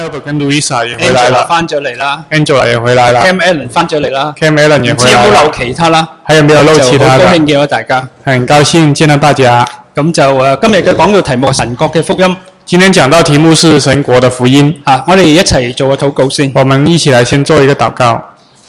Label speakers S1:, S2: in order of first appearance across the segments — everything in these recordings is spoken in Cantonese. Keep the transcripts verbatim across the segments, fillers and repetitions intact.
S1: Albert 跟 Louisa 也回來了
S2: Angela 翻咗嚟啦
S1: ，Angela 也回來了
S2: ，Cam Allen 翻咗嚟啦
S1: ，Cam Allen 也
S2: 唔知
S1: 回來了。
S2: 有冇漏其他啦？
S1: 還有沒有漏其他的？
S2: 就好高興見到大家。
S1: 很高興見到大家。
S2: 咁就誒，今日嘅講道題目係神國嘅福音。
S1: 今天講到題目是神國的福音。
S2: 啊，我哋一齊做個禱告先。
S1: 我們一起來先做一個禱告。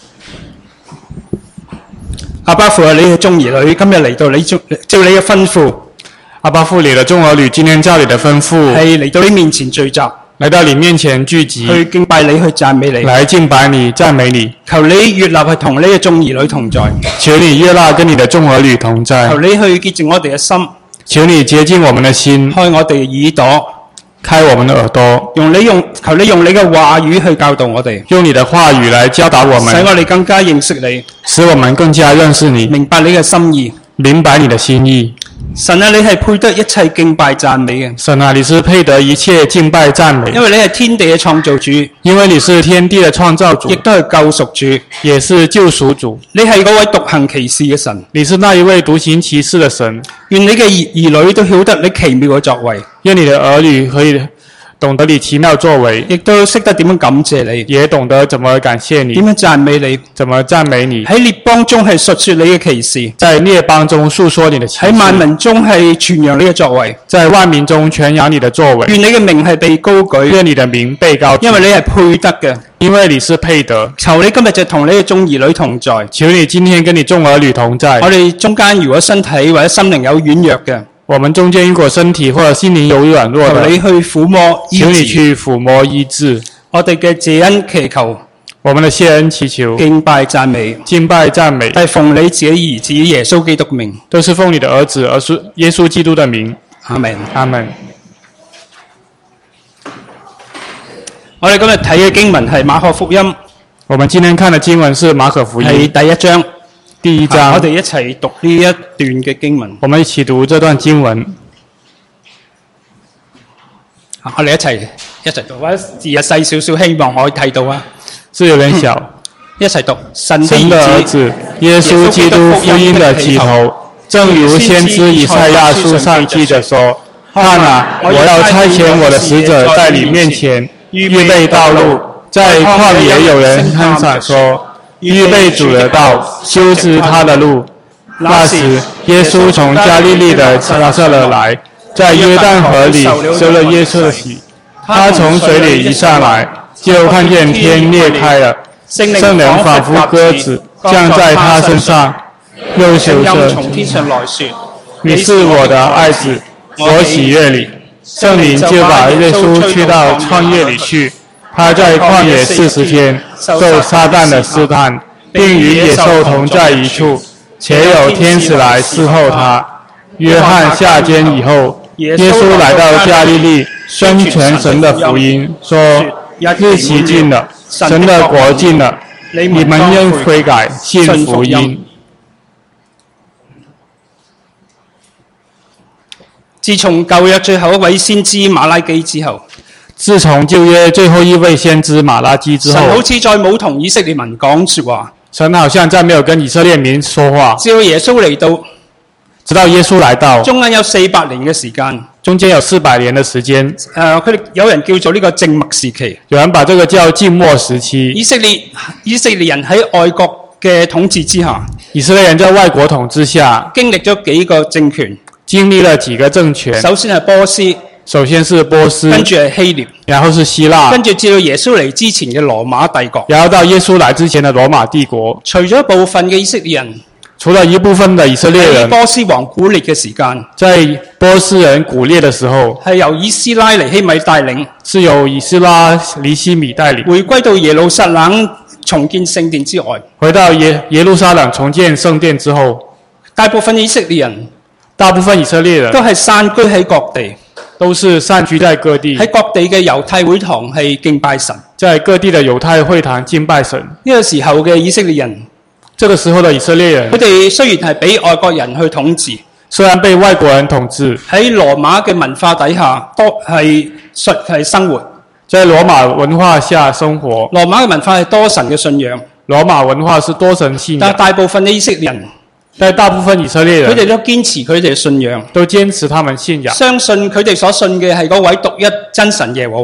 S2: 阿爸父啊，你嘅眾兒女今日嚟到你照照你嘅吩咐，
S1: 阿爸父，你的眾兒女今天照你的吩咐，
S2: 係嚟到你面前聚集，
S1: 來到你面前聚集，
S2: 去敬拜你，去讚美你，
S1: 來敬拜你、讚美你。
S2: 求你悅納去同你嘅眾兒女同在，
S1: 求你悅納跟你的眾兒女同在。
S2: 求你去潔淨我哋嘅心，
S1: 求你潔淨我們的心，
S2: 開我哋嘅耳朵，
S1: 開我們的耳朵，
S2: 用你用求你用你嘅話語去教導我哋，
S1: 用你的話語來教導我們，
S2: 使我哋更加認識你，
S1: 使我們更加認識你，
S2: 明白你嘅心意。
S1: 明白你的心意。
S2: 神啊，你係配得一切敬拜讚美嘅，
S1: 神啊，你是配得一切敬拜讚美，
S2: 因為你係天地嘅創造主，
S1: 因為你是天地的創造主，
S2: 亦都係救贖主，
S1: 也是救贖主。
S2: 你係嗰位獨行其事嘅神，
S1: 你是那一位獨行其事的神。
S2: 願你嘅兒兒女都曉得你奇妙嘅作為，
S1: 願你的兒女可以懂得你奇妙作為，
S2: 亦都識得點樣感謝你，
S1: 也懂得怎麼感謝你，
S2: 點樣讚美你，
S1: 怎麼讚美你。
S2: 喺列邦中係述說你嘅奇事，
S1: 在列邦中述說你的奇事，
S2: 喺萬民中係傳揚你嘅作為，
S1: 在萬民中傳揚你的作為。
S2: 願你嘅名係被高舉，
S1: 願你的名被高舉，
S2: 因為你係配得嘅。
S1: 因為你是配得。
S2: 求你今日就同你嘅眾兒女同在，
S1: 求你今天跟你眾兒女同在。
S2: 我哋中間如果身體或者心靈有軟弱嘅，
S1: 我們中間如果身體或者心靈有軟弱的，
S2: 求你去撫摸醫治，
S1: 求你去撫摸醫治。
S2: 我哋嘅謝恩祈求，
S1: 我們的謝恩祈求，
S2: 敬拜讚美，
S1: 敬拜讚美，
S2: 係奉你自己兒子耶穌基督嘅名，
S1: 都是奉你的兒子而是耶穌基督的名。
S2: 阿門。
S1: 阿門。
S2: 我哋今日睇嘅經文係馬可福音，
S1: 我們今天看的經文是馬可福音
S2: 係第一章。
S1: 第一章，
S2: 我哋一齊讀呢一段嘅經文。
S1: 我們一起讀這段經文。
S2: 我哋一齊一齊讀，或者字啊細少少，希望我睇到啊。
S1: 字有點小。
S2: 一齊讀神
S1: 神的兒子耶穌基督福音的起頭，正如先知以賽亞書上記着說：看啊，我要差遣我的使者在你面前預備道路，在曠野有人喊喊說：預備主的道，修直他的路。那時，耶穌從加利利的拿撒勒來，在約旦河裏受了耶穌的洗。他從水裏一上來，就看見天裂開了，聖靈仿佛鴿子降在他身上，又說着：
S2: 從天上來說，
S1: 你是我的愛子，我喜悅你。聖靈就把耶穌去到曠野裏去。他在曠野四十天，受撒旦的試探，並與野獸同在一處，且有天使來侍候他。約翰下監以後，耶穌來到加利利，宣傳神的福音，說：日期近了，神的國近了，你們應悔改，信福音。
S2: 自從舊約最後一位先知馬拉基之後，
S1: 自從舊約最後一位先知馬拉基之後，
S2: 神好似再冇同以色列民講說話。
S1: 神好像再沒有跟以色列民說話。
S2: 直到耶穌嚟到，
S1: 直到耶穌來到，
S2: 中間有四百年嘅時間。
S1: 中間有四百年的時間。
S2: 誒、呃，佢哋有人叫做呢個靜默時期。
S1: 有人把這個叫靜默時期。
S2: 以色列以色列人喺外國嘅統治之下，
S1: 以色列人在外國統治下，
S2: 經歷咗幾個政權。
S1: 經歷了幾個政權。
S2: 首先係波斯。
S1: 首先是波斯，
S2: 跟住係希臘，
S1: 然後是希臘，
S2: 跟住至到耶穌嚟之前嘅羅馬帝國，
S1: 然後到耶穌來之前的羅馬帝國。
S2: 除咗部分嘅以色列人，
S1: 除了一部分的以色列人，
S2: 喺波斯王古列嘅時間，
S1: 在波斯人古列的時候，
S2: 係由以斯拉尼希米帶領，
S1: 是由以斯拉尼希米帶領，
S2: 回歸到耶路撒冷重建聖殿之外，
S1: 回到耶耶路撒冷重建聖殿之後，
S2: 大部分以色列人，
S1: 大部分以色列人
S2: 都係散居喺各地。
S1: 都是散居在各地，
S2: 喺各地嘅猶太會堂係敬拜神，
S1: 在各地的猶太會堂敬拜神。
S2: 呢個時候嘅以色列人，
S1: 這個時候的以色列人，
S2: 佢哋雖然係俾外國人去統治，
S1: 雖然被外國人統治，
S2: 喺羅馬嘅文化底下，多係實係生活，
S1: 在羅馬文化下生活。
S2: 羅馬嘅文化係多神嘅信仰，
S1: 羅馬文化是多神信仰，
S2: 但大部分嘅以色列人。
S1: 但大部分以色列人，
S2: 佢哋都堅持佢哋嘅信仰，
S1: 都堅持他們信仰，
S2: 相信佢哋所信嘅係嗰位獨一真神耶和華，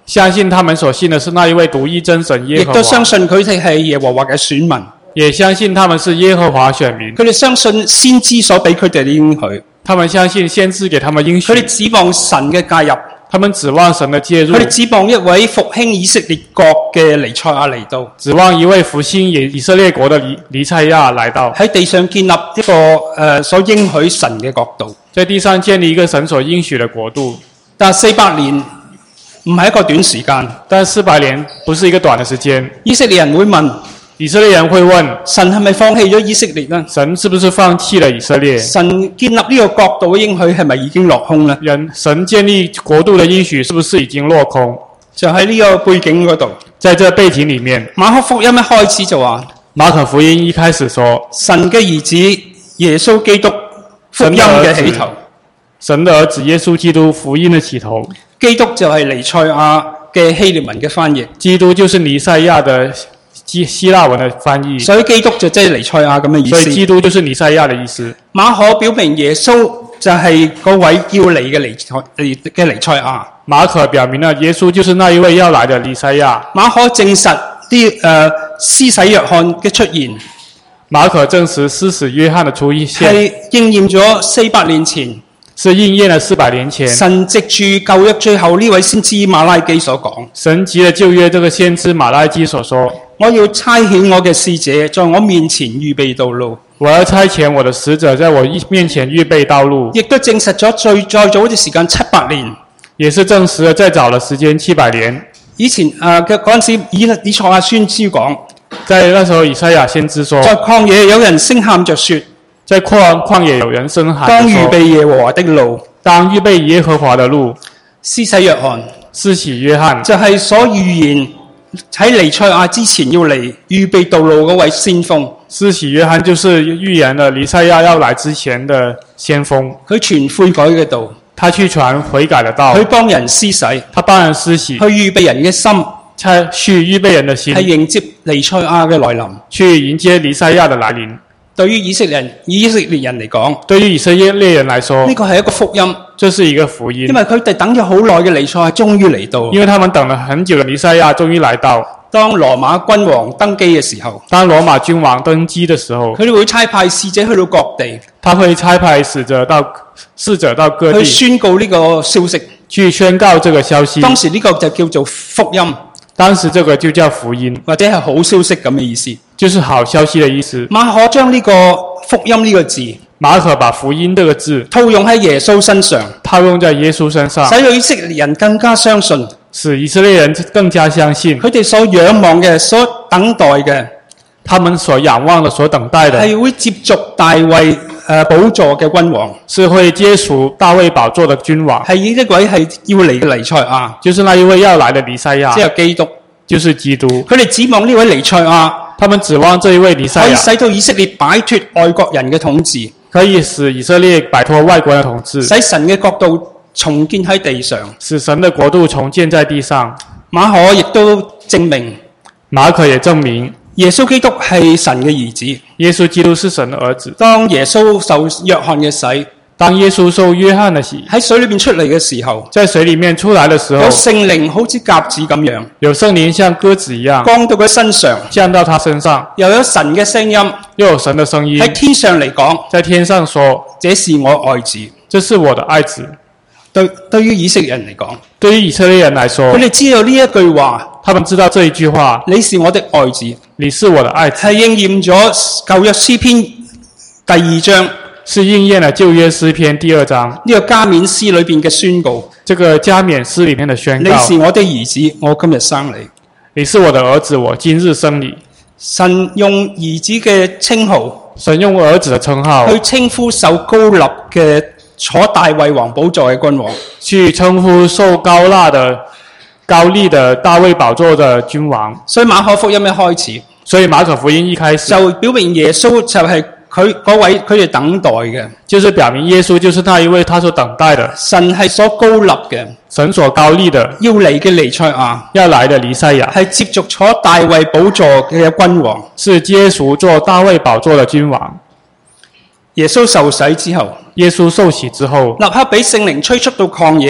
S1: 相信他們所信的是那一位獨一真神耶和華，
S2: 亦都相信佢哋係耶和華嘅選民，
S1: 也相信他們是耶和華選民。
S2: 佢哋相信先知所俾佢哋嘅應許，
S1: 他們相信先知給他們應許，
S2: 佢哋指望神嘅介入，
S1: 他們指望神的介入，
S2: 佢哋指望一位復興以色列國嘅彌賽亞嚟到，
S1: 指望一位復興以以色列國的彌彌賽亞來到，
S2: 喺地上建立一個誒、呃、所應許神嘅國度，
S1: 在地上建立一個神所應許的國度。
S2: 但四百年唔係一個短時間，
S1: 但四百年不是一個短的時間。
S2: 以色列人會問，
S1: 以色列人會問，
S2: 神係咪放棄咗以色列呢？
S1: 神是不是放棄了以色列？
S2: 神建立呢個國度嘅應許係咪已經落空呢？
S1: 人神建立國度的應許是不是已經落空？
S2: 就喺呢個背景嗰度，
S1: 在這背景裏面，
S2: 馬可福音一開始就話，
S1: 馬可福音一開始說，
S2: 神嘅兒子耶穌基督福音嘅起頭，
S1: 神的兒子耶穌基督福音的起頭，
S2: 基督就係彌賽亞嘅希臘文嘅翻譯，
S1: 基督就是彌賽亞的希希臘文的翻譯，
S2: 所以基督就即係彌賽亞咁嘅意思。
S1: 所以基督就是彌賽亞的意思。
S2: 馬可表明耶穌就係嗰位要嚟嘅彌賽嘅彌賽亞。
S1: 馬可表明了耶穌就是那一位要來的彌賽亞。
S2: 馬可證實啲誒施洗約翰嘅出現，
S1: 馬可證實施洗約翰的出現
S2: 係應驗咗四百年前，
S1: 是應驗了四百年前。
S2: 神藉住舊約最後呢位先知馬拉基所講，
S1: 神藉了舊約這個先知馬拉基所說，
S2: 我要差遣我嘅使者在我面前預備道路。
S1: 我要差遣我的使者在我面前預備道路。
S2: 亦都證實咗最再早嘅時間七百年，
S1: 也是證實了再早的時間七百年。
S2: 以前誒嘅嗰陣時，以以賽亞先知講，
S1: 在那時候以賽亞先知說，
S2: 在曠野有人聲喊着說，
S1: 在曠曠野有人聲喊
S2: 當
S1: 着說，
S2: 預備耶和華的路，
S1: 當預備耶和華的路。
S2: 施洗約翰
S1: 施洗約翰
S2: 就係所預言喺彌賽亞之前要嚟預備道路嗰位先鋒。
S1: 施洗約翰就是預言了彌賽亞要來之前的先鋒。
S2: 佢傳悔改嘅道，
S1: 他去傳悔改的道，
S2: 佢幫人施洗，
S1: 他幫人施洗，
S2: 去預備人嘅心，
S1: 他去預備人的心，
S2: 係迎接彌賽亞嘅來臨。
S1: 去迎接彌賽亞的來臨。
S2: 對於以色列人以色列人嚟講，
S1: 對於以色列人來說，
S2: 呢個係一個福音，
S1: 這是一個福音，
S2: 因為佢哋等咗好耐嘅彌賽亞終於嚟到。
S1: 因為他們等了很久的彌賽亞終於來到。
S2: 當羅馬君王登基嘅時候，
S1: 當羅馬君王登基的時候，
S2: 佢哋會差派使者去到各地，
S1: 他會差派使者到使者到各地
S2: 去宣告呢個消息，
S1: 去宣告這個消息。
S2: 當時呢個就叫做福音，
S1: 當時這個就叫福音，
S2: 或者係好消息咁嘅意思，
S1: 就是好消息的意思。
S2: 馬可將呢個福音呢個字，
S1: 馬可把福音這個字
S2: 套用喺耶穌身上，
S1: 套用在耶穌身上，
S2: 使到以色列人更加相信，
S1: 使以色列人更加相信，
S2: 佢哋所仰望嘅、所等待嘅，
S1: 他們所仰望的、所等待的，
S2: 係會接續大衛誒寶座嘅君王，
S1: 是會接屬大衛寶座的君王，
S2: 係呢一位係要嚟嘅彌賽亞，
S1: 就是那一位要來的彌賽亞，
S2: 即係基督，
S1: 就是基督。
S2: 佢哋指望呢位彌賽亞，
S1: 他們指望這一位彌賽亞
S2: 可以使到以色列擺脫外國人嘅統治，
S1: 可以使以色列擺脫外國人的統治，
S2: 使神嘅國度重建喺地上，
S1: 使神的國度重建在地上。
S2: 馬可亦都證明，
S1: 馬可也證明
S2: 耶穌基督係神嘅兒子。
S1: 耶穌基督是神的兒子。
S2: 當耶穌受約翰嘅洗，
S1: 當耶穌受約翰的洗，
S2: 喺水裏面出嚟嘅時候，
S1: 在水裡面出來的時候，
S2: 有聖靈好似鴿子咁樣，
S1: 有聖靈像鴿子一樣
S2: 降到佢身上，
S1: 降到他身上，
S2: 又有神嘅聲音，
S1: 又有神的聲音
S2: 喺天上嚟講，
S1: 在天上說：
S2: 這是我愛子。
S1: 這是我的愛子。
S2: 對對於以色列人嚟講，
S1: 對於以色列人來說，
S2: 佢哋知道呢一句話，
S1: 他們知道這一句話，
S2: 你是我的愛子，
S1: 你是我的愛子，
S2: 係應驗咗舊約詩篇第二章，
S1: 是應驗了舊約詩篇第二章
S2: 呢個加冕詩裏邊嘅宣告。
S1: 這個加冕詩裡面的宣告，
S2: 你是我的兒子，我今日生你。
S1: 你是我的兒子，我今日生你。
S2: 神用兒子嘅稱號，
S1: 神用兒子的稱號
S2: 去稱呼受膏立嘅坐大衛王寶座嘅君王，
S1: 去稱呼受膏立的高立的大衛寶座的君王。
S2: 所以馬可福音一開始，
S1: 所以馬可福音一開始
S2: 就表明耶穌就係佢嗰位佢哋等待嘅，
S1: 就是表明耶穌就是那一位他所等待的，
S2: 神係所膏立嘅，
S1: 神所高立的
S2: 要嚟嘅彌賽亞，
S1: 要來的彌賽亞，
S2: 係接續坐大衛寶座嘅君王，
S1: 是接屬坐大衛寶座的君王。
S2: 耶穌受洗之後，
S1: 耶穌受洗之後，
S2: 立刻俾聖靈催促到曠野，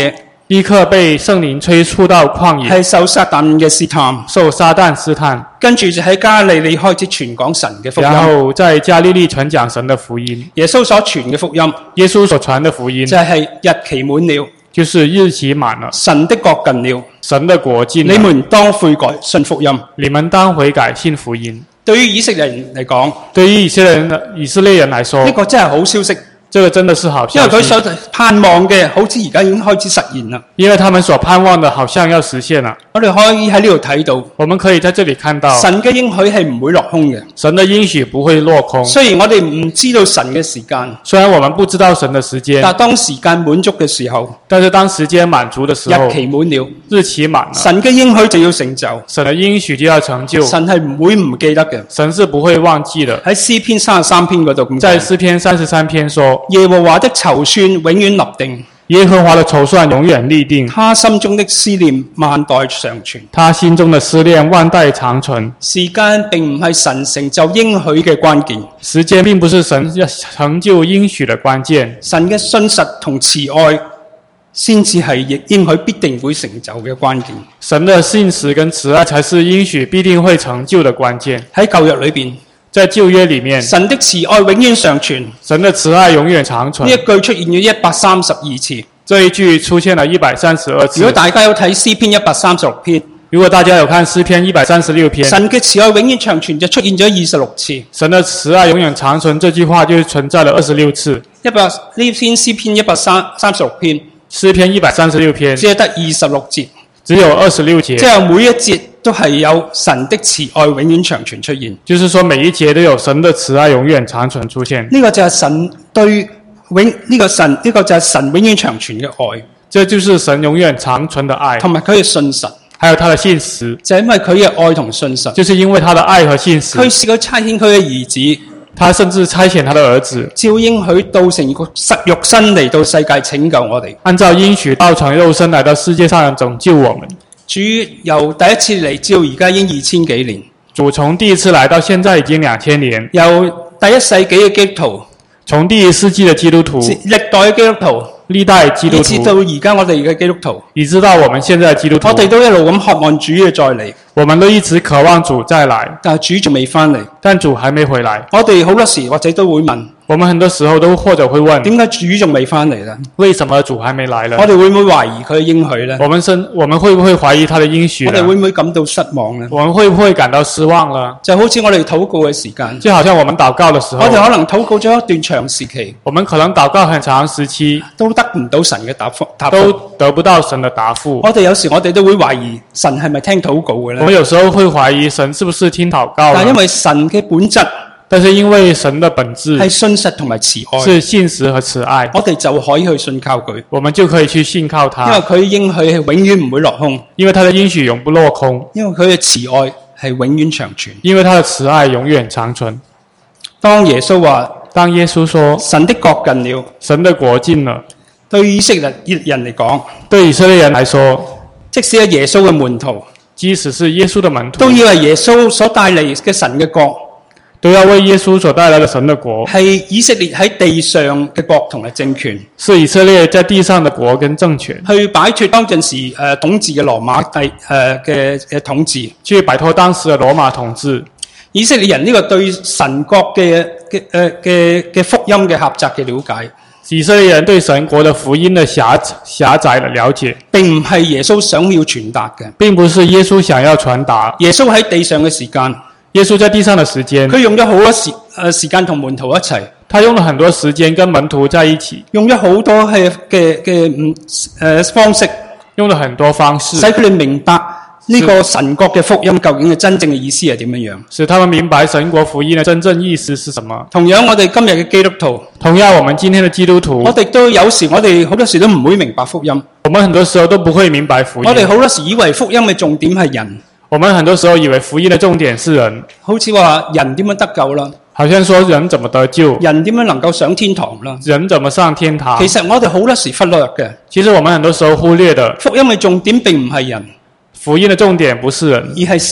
S1: 立刻被聖靈催促到曠野，
S2: 係受撒旦嘅試探，
S1: 受撒旦試探，
S2: 跟住就喺加利利開始傳講神嘅福音。
S1: 然後在加利利傳講神的福音。
S2: 耶穌所傳嘅福音，
S1: 耶穌所傳的福音
S2: 就係日期滿了，
S1: 就是日期滿了，
S2: 神的國近了，
S1: 神的國近了，
S2: 你們當悔改信福音。
S1: 你們當悔改信福音。
S2: 對於以色列人嚟講，
S1: 對於以色列人以色列人來說，
S2: 呢個真係好消息，
S1: 這個真的是好消息，
S2: 因為佢所盼望嘅好似而家已經開始實現啦。
S1: 因為他們所盼望的好像要實現了。
S2: 我哋可以喺呢度睇到，
S1: 我們可以在這裡看到
S2: 神嘅應許係唔會落空嘅。
S1: 神的應許不會落空。
S2: 雖然我哋唔知道神嘅時間，
S1: 雖然我們不知道神的時間，
S2: 但當時間滿足嘅時候，
S1: 但是當時間滿足的時候，
S2: 日期滿了，
S1: 日期滿了，
S2: 神嘅應許就要成就，
S1: 神的應許就要成就，
S2: 神係唔會唔記得嘅，
S1: 神是不會忘記的。
S2: 喺詩篇三十三篇嗰度咁講，
S1: 在詩篇三十三篇說，
S2: 耶和華的籌算永遠立定，
S1: 耶和華的籌算永遠立定，
S2: 他心中的思念萬代常存，
S1: 他心中的思念萬代長存。
S2: 時間並唔係神成就應許嘅關鍵，
S1: 時間並不是神成就應許的關鍵，
S2: 神嘅信實同慈愛先至係應許必定會成就嘅關鍵。
S1: 神的信實跟慈愛才是應許必定會成就的關鍵。
S2: 喺舊約裏邊，
S1: 在舊約裡面，
S2: 神的慈愛永遠常存，
S1: 神的慈愛永遠長存。
S2: 呢一句出現咗一百三十二次，
S1: 這一句出現了一百三十二次。
S2: 如果大家有睇詩篇一百三十六篇，
S1: 如果大家有看詩篇一百三十六篇，
S2: 神嘅慈愛永遠長存就出現咗二十六次。
S1: 神的慈愛永遠長存這句話就存在了二十六次。
S2: 一百呢篇詩篇一百三三十六篇，
S1: 詩篇一百三十六篇
S2: 只係得二十六節，
S1: 只有二十六節，
S2: 即係每一節都係有神的慈愛永遠長存出現。
S1: 就是說每一節都有神的慈愛永遠長存出現。
S2: 呢個就係神對永呢個神呢個就係神永遠長存嘅愛，
S1: 這就是神永遠長存的愛，
S2: 同埋佢嘅信實，
S1: 還有他的信實，
S2: 就係因為佢嘅愛同信實，
S1: 就是因為他的愛和信實，
S2: 佢試過差遣佢嘅兒子，
S1: 他甚至差遣他的兒子，
S2: 照應許道成個實肉身嚟到世界拯救我哋。
S1: 按照應許道成肉身來到世界上拯救我們。
S2: 主由第一次嚟至到而家已經二千幾年，
S1: 主從第一次來到現在已經兩千年，
S2: 由第一世紀嘅基督徒，
S1: 從第一世紀的基督徒，
S2: 歷代嘅基督徒，
S1: 歷代基督徒，
S2: 以至到而家我哋嘅基督徒，
S1: 以至到我們現在的基督徒，
S2: 我哋都一路咁渴望主嘅再嚟，
S1: 我們都一直渴望主再來，
S2: 但係主仲未翻嚟，
S1: 但主還沒回來。
S2: 我哋好多時或者都會問，
S1: 我們很多時候都或者會問，
S2: 點解主仲未翻嚟呢？
S1: 為什麼主還沒來呢？
S2: 我哋會唔會懷疑佢嘅應許呢？
S1: 我們生我們會不會懷疑他的應許呢？
S2: 我哋會唔會感到失望呢？
S1: 我們會不會感到失望呢？
S2: 就好似我哋禱告嘅時間，
S1: 就好像我們禱告的時候，
S2: 我哋可能禱告咗一段長時期，
S1: 我們可能禱告很長時期，
S2: 都得唔到神嘅答覆，答
S1: 都
S2: 覆。
S1: 得不到神的答覆。
S2: 我哋有時我哋都會懷疑神係咪聽禱告嘅呢？
S1: 我們有時候會懷疑神是不是聽禱告，
S2: 但因為神嘅本質
S1: 但是因為神的本質
S2: 係信實同埋慈愛，
S1: 是信實和慈愛，
S2: 我哋就可以去信靠佢，
S1: 我們就可以去信靠他，
S2: 因為佢應許係永遠唔會落空，
S1: 因為他的應許永不落空，
S2: 因為佢嘅慈愛係永遠長存。
S1: 因為他的慈愛永遠長存。
S2: 當耶穌話，
S1: 當耶穌說
S2: 神的國近了，
S1: 神的國近了，
S2: 對以色列人嚟講，
S1: 對以色列人來說，
S2: 即使係耶穌嘅門徒，
S1: 即使是耶穌的門徒，
S2: 都以為耶穌所帶嚟嘅神嘅國，
S1: 都要為耶穌所帶來的神的國，
S2: 係以色列喺地上嘅國同埋政權，
S1: 是以色列在地上的國跟政權，
S2: 去擺脫當陣時誒、呃、統治嘅羅馬帝誒嘅嘅統治，
S1: 去擺脫當時的羅馬統治。
S2: 以色列人呢個對神國嘅嘅誒嘅嘅福音嘅狹窄嘅了解，
S1: 以色列人對神國的福音的狹狹窄的了解，
S2: 並唔係耶穌想要傳達嘅，
S1: 並不是耶穌想要傳達。
S2: 耶穌喺地上嘅時間，
S1: 耶穌在地上的時間，
S2: 佢用咗好多時誒時間同門徒一齊，
S1: 他用了很多時間跟門徒在一起，
S2: 用咗好多嘅嘅嘅唔誒方式，
S1: 用了很多方式，
S2: 使佢哋明白呢個神國嘅福音究竟嘅真正嘅意思係點樣樣，
S1: 使他們明白神國福音的真正意思是什麼。
S2: 同樣我哋今日嘅基督徒，
S1: 同樣我們今天的基督徒，
S2: 我哋都有時我哋好多時都唔會明白福音，
S1: 我們很多時候都不會明白福音。
S2: 我哋好多時以為福音嘅重點係人，
S1: 我們很多時候以為福音的重點是人，
S2: 好似話人點樣得救啦，
S1: 好像說人怎麼得救，
S2: 人點樣能夠上天堂啦，
S1: 人怎麼上天堂。
S2: 其實我哋好多時忽略嘅，
S1: 其實我們很多時候忽略的，
S2: 福音嘅重點並唔係人，
S1: 福音的重點不是人，
S2: 而係神，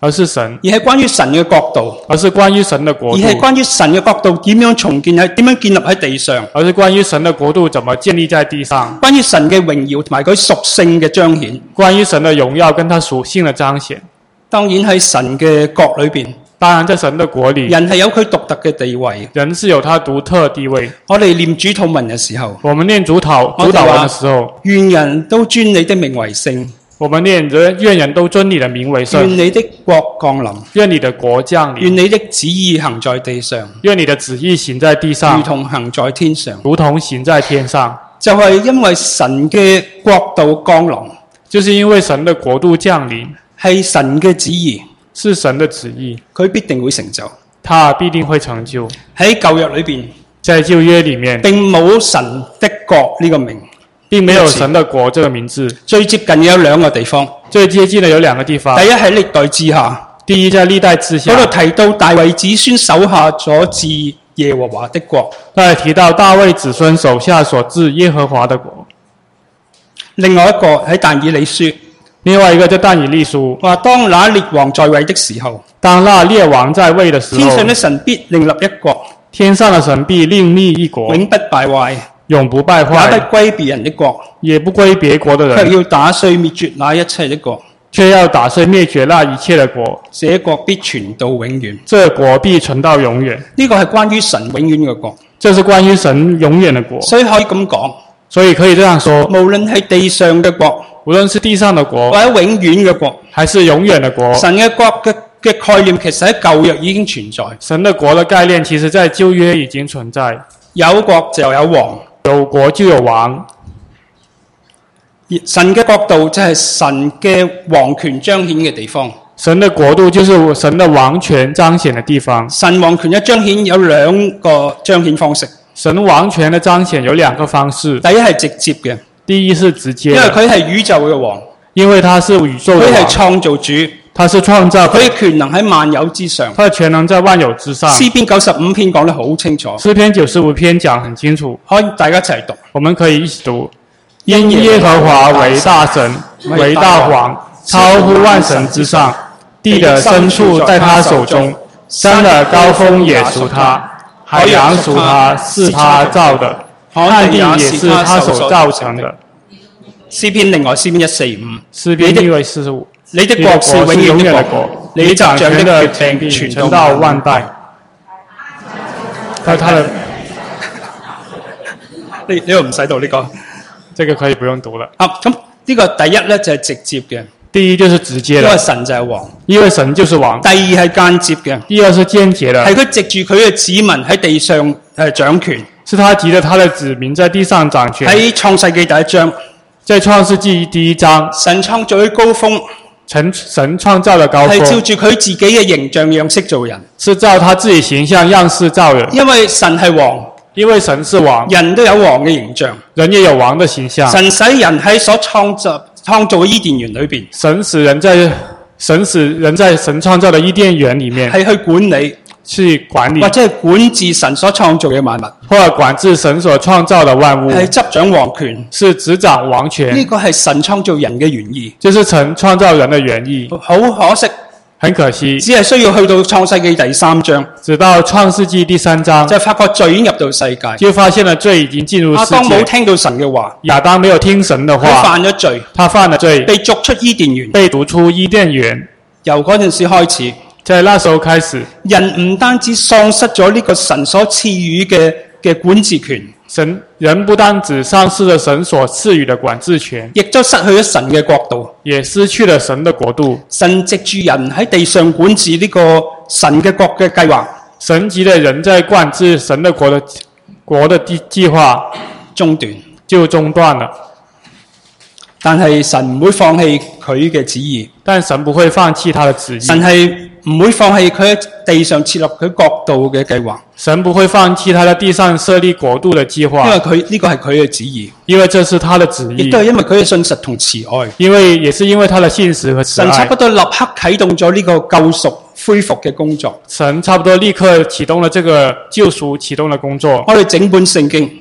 S1: 而是神，
S2: 而係關於神嘅國度，
S1: 而是關於神的國度，
S2: 而係關於神嘅國度點樣重建喺點樣建立喺地上，
S1: 而是關於神的國度怎麼建立在地上，
S2: 關於神嘅榮耀同埋佢屬性嘅彰顯，
S1: 關於神的榮耀跟他屬性的彰顯。
S2: 當然喺神嘅國裏邊，
S1: 當然在神的國裏，
S2: 人係有佢獨特嘅地位，
S1: 人是有他獨特地位。
S2: 我哋念主禱文嘅時候，
S1: 我們念主禱主禱文的時候，
S2: 願人都尊你的名為聖，
S1: 我們念人願人都尊你的名為聖，
S2: 願你的國降臨，
S1: 願你的國降臨，
S2: 願你的旨意行在地上，
S1: 願你的旨意行在地上，
S2: 如同行在天上，
S1: 如同行在天上。
S2: 就係因為神嘅國度降臨，
S1: 就是因為神的國度降臨，
S2: 係神嘅旨意，
S1: 是神的旨意，
S2: 佢必定會成就。
S1: 他必定會成就。
S2: 喺舊約裏邊，
S1: 在舊約裏面，
S2: 並冇神的國呢個名，
S1: 並沒有神的國這個名字。
S2: 最接近有兩個地方，
S1: 最接近的有兩個地方。
S2: 第一喺歷代志下，
S1: 第一在歷代志下，
S2: 嗰度提到大衛子孫手下所治耶和華的國。
S1: 那提到大衛子孫手下所治耶和華的國。
S2: 另外一個喺但以理書，
S1: 另外一個在但以理書，
S2: 話當那列王在位的時候，
S1: 當那列王在位的時候，
S2: 天上的神必另立一國，
S1: 天上的神必另立一國，
S2: 永不敗壞，
S1: 永不敗壞，
S2: 也不歸別人的國，
S1: 也不歸別國的人，
S2: 卻要打碎滅絕那一切的國，
S1: 卻要打碎滅絕那一切的國，
S2: 這國必存到永遠。
S1: 這國必存到永遠。
S2: 呢個係關於神永遠嘅國，
S1: 這是關於神永遠的國，
S2: 所以可以咁講，
S1: 所以可以這樣說，
S2: 無論係地上嘅國，
S1: 無論是地上的國，
S2: 或者永遠嘅國，
S1: 還是永遠的國，
S2: 神嘅國嘅嘅概念其實喺舊約已經存在。
S1: 神的國的概念其實在舊約已經存在。
S2: 有國就有王，
S1: 有國就有王。
S2: 神嘅國度就係神嘅王權彰顯嘅地方。
S1: 神的國度就是神的王權彰顯的地方。
S2: 神王權嘅彰顯有兩個彰顯方式。
S1: 神王權的彰顯有兩個方式。
S2: 第一係直接嘅，
S1: 第一是直接的，
S2: 因為佢係宇宙嘅王，
S1: 因為他是宇宙的王，
S2: 佢係創造主，
S1: 他是創造，
S2: 佢嘅權能喺萬有之上，
S1: 他的權能在萬有之上。
S2: 詩篇九十五篇講得好清楚，
S1: 詩篇九十五篇講很清楚，
S2: 可以大家一齊讀。
S1: 我們可以一起讀。因耶和華為大神，為大王，超乎萬神之上，地的深處在他手中，山的高峰也屬他，海洋屬他，是他造的，旱地也是他手造成的。
S2: 詩篇另外詩篇一四五，
S1: 詩篇另外四十五，
S2: 你的國是永遠的國，你掌權的權柄傳到萬代。
S1: 他他的，
S2: 你你又唔使讀呢個。
S1: 這個可以不用讀了。
S2: 啊，咁呢個第一咧就係直接嘅，
S1: 第一就是直接的，
S2: 因為神就係王；
S1: 因為神就是王。
S2: 第二係間接嘅，
S1: 第二是間接的，
S2: 係佢藉住佢嘅子民喺地上誒掌權。
S1: 是他藉着他的子民在地上掌權。
S2: 喺創世記第一章，
S1: 在創世記第一章，
S2: 神創造嘅高峰，
S1: 神神創造的高峰，
S2: 係照住佢自己嘅形象樣式做人，
S1: 是照他自己形象樣式造人。
S2: 因為神係王。
S1: 因為神是王，
S2: 人都有王嘅形象，
S1: 人也有王的形象。
S2: 神使人喺所創造創造嘅伊甸園裏邊，
S1: 神使人在神使人在神創造的伊甸園裏面，
S2: 係去管理，
S1: 去管理，
S2: 或者係管治神所創造嘅萬物，
S1: 或者管治神所創造的萬物，
S2: 係執掌王權，
S1: 是執掌王權。
S2: 呢個係神創造人嘅原意，
S1: 就是神創造人的原意。
S2: 好可惜。
S1: 很可惜，
S2: 只係需要去到創世記第三章，
S1: 直到創世記第三章，
S2: 就發覺罪已經入到世界，
S1: 就發現了罪已經進入世界。
S2: 亞當冇聽到神嘅話，
S1: 亞當沒有聽神的話，
S2: 佢犯咗罪，
S1: 他犯了罪，
S2: 被逐出伊甸園，
S1: 被逐出伊甸園。
S2: 由嗰陣時開始，
S1: 在那時候開始，
S2: 人唔單止喪失咗呢個神所賜予嘅嘅管治權，
S1: 神人不單止喪失了神所賜予的管治權，
S2: 亦都失去咗神嘅國度，
S1: 也失去了神的國度。
S2: 神藉住人喺地上管治呢個神嘅國嘅計劃，
S1: 神藉的人在管治神的國的國的計計劃
S2: 中斷，
S1: 就中斷了。
S2: 但係神唔會放棄佢嘅旨意，
S1: 但神不會放棄他的旨意。
S2: 神係唔會放棄佢喺地上設立佢國度嘅計劃。
S1: 神不會放棄他在地上設立國度的計劃，
S2: 因為佢呢個係佢嘅旨意，
S1: 因為這是他的旨意，
S2: 亦都係因為佢嘅信實同慈愛。
S1: 因為也是因為他的信實和慈愛。
S2: 神差不多立刻啟動咗呢個救贖恢復嘅工作。
S1: 神差不多立刻啟動了這個救贖啟動的工作。
S2: 我哋整本聖經，